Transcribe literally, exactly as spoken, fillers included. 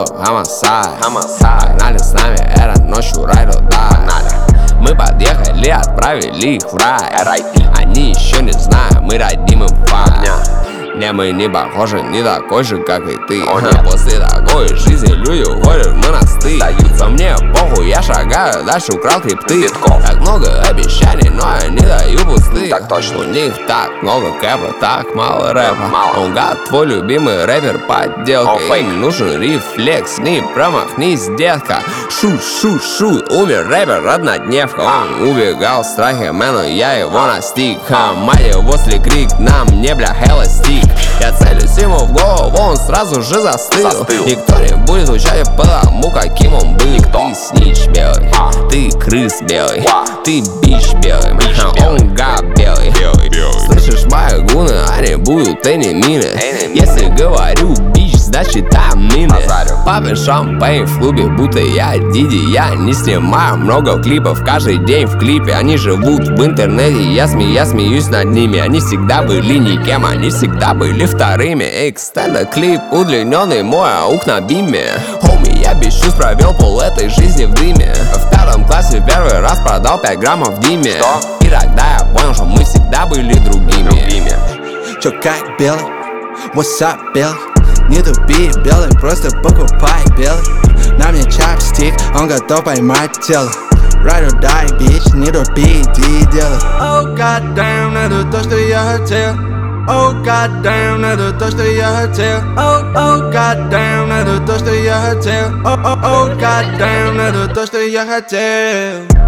было homicide. Погнали с нами, это ночью ride or die. Мы подъехали, отправили их в рай. Они еще не знают, мы дадим им фай. Не, мы не похожи, не такой же, как и ты. После такой жизни люди уходят в монастырь. Но мне похуй, я шагаю дальше, украл крипты. Так много обещаний, но они дают пустые. Так точно. У них так много кэпа, так мало рэпа. Он гад, твой любимый рэпер подделка. Им нужен рефлекс, не промахнись, детка. Шут, шут, шут, умер рэпер, однодневка. Он убегал в страхе, мэну, я его настиг. Мать его крик, на мне, бля, hella стик. Я целюсь ему в голову, он сразу же застыл, застыл. Никто не будет звучать потому, каким он был. Никто. Ты снич белый, а. ты крыс белый, а. ты бич белый, бич он белый. гад белый. Белый, белый. Слышишь мои гуны, они будут энимины. Enemy. Если говорю бич, значит там мины. Базарю. Папин шампейн в клубе, будто я Диди. Я не снимаю много клипов, каждый день в клипе. Они живут в интернете, я смеюсь, я смеюсь над ними. Они всегда были никем, они всегда были вторыми. Экстендед клип удлиненный, мой аук на биме. Хоми, я без чувств провел пол этой жизни в дыме. В пятом классе в первый раз продал пять граммов в Диме. Что? И тогда я понял, что мы всегда были другими. Другими. Чё как белый? What's up, белый? Не тупи, белый, просто покупай белый. На мне чапстик, он готов поймать тело. Ride or die, bitch, не тупи, иди делай. Oh goddamn, это то, что я хотел. Oh goddamn, это то, что я хотел. Oh, oh goddamn, это то, что я хотел. Oh, oh, oh goddamn, это то, что я хотел.